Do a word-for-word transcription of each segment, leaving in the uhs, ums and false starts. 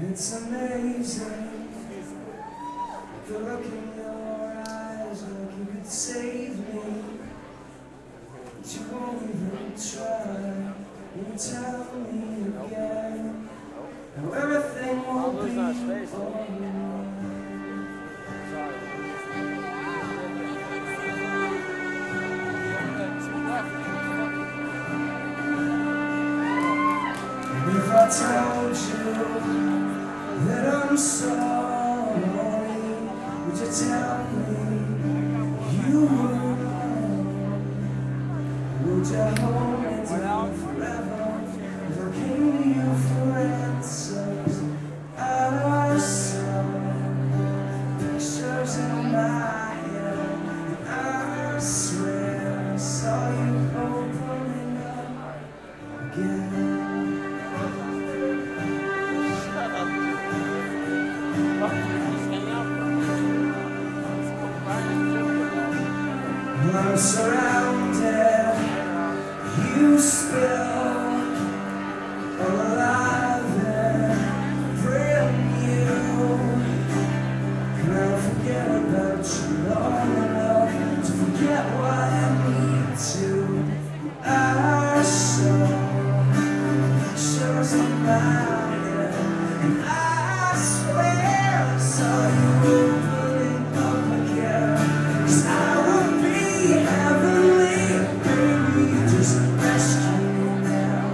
It's amazing, the look in your eyes, like you could save me, but you won't even try. You tell me again how everything will be alright. If I told you that I'm sorry, would you tell me you would? Would you hold me down forever if I came to you for answers? I saw pictures in my head, and I swear I saw you opening up again. I'm surrounded, you spill, alive and brand new. And I'll forget about you long enough to forget what I need to. I saw pictures in my head, and I swear I saw you opening up again. 'Cause I would be heavenly, baby, you just rescue me now.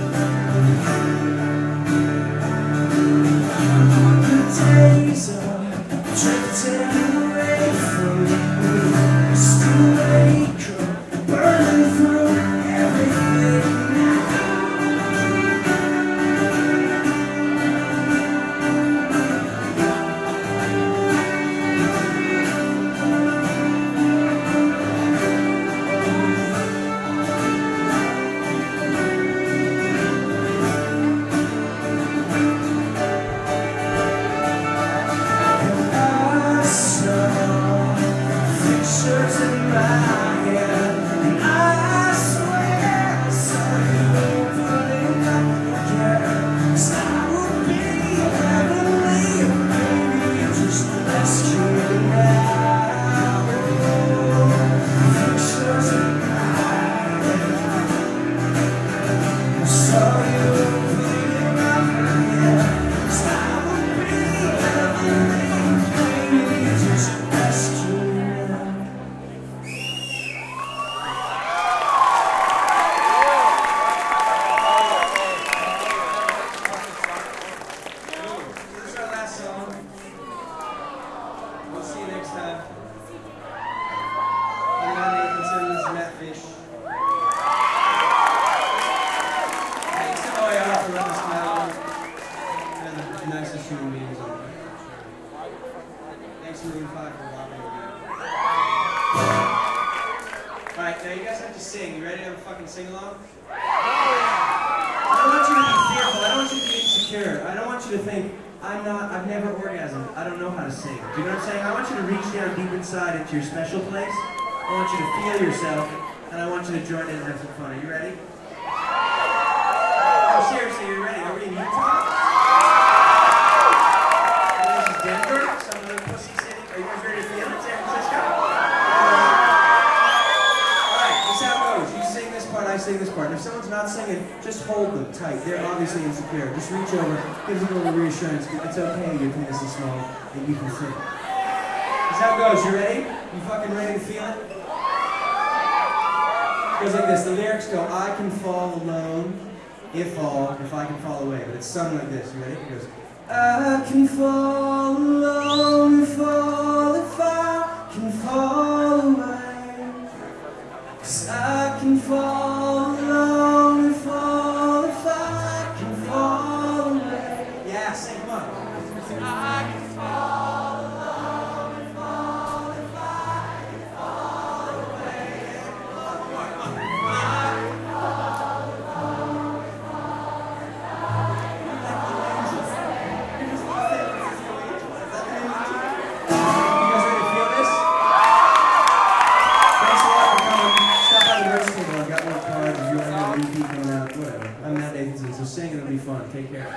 The days are drifting away from me, still wake up, burning through everything now. Pictures in my head, and I swear I saw you opening up again. 'Cause I would be heavenly, baby, you just rescue me now. Pictures in my head, I saw you opening up again. 'Cause I would be heavenly, baby, you just rescue me now. We'll see you next time. I'm Matt Nathanson, this is Matt Fish. Thanks to O A R for letting us come out. And the nicest human beings on earth. Thanks to Maroon five for walking with me. Alright, now you guys have to sing. You ready to have a fucking sing-along? I don't want you to be fearful. I don't want you to be insecure. I don't want you to think, I'm not, I've never orgasmed, I don't know how to sing. Do you know what I'm saying? I want you to reach down deep inside into your special place. I want you to feel yourself, and I want you to join in and have some fun. Are you ready? Oh, seriously, are you ready? Are we in Utah? Oh, this is Denver? Some other pussy city? Are you guys ready to feel it? San Francisco? Alright, this is how it goes. You sing this part, I sing this part. And if someone's not singing, just hold them tight. They're obviously insecure. Just reach over, give them a little reassurance. It's okay, your penis is small, and you can sing. This is how it goes. You ready? You fucking ready to feel it? It goes like this. The lyrics go, I can fall alone, if all, if I can fall away. But it's sung like this. You ready? It goes, I can fall alone, if all, if I can fall away. 'Cause I can fall alone, if all, if I can fall away. Yeah, sing, come on. I can fall alone, if all, if I can fall away. I can fall alone, if all, if I can fall away. You guys ready to feel this? Thanks a lot for coming. Stop by the merch table. I've got more cards. If you want to repeat coming out, whatever. I'm Matt Nathanson, so sing, it'll be fun. Take care.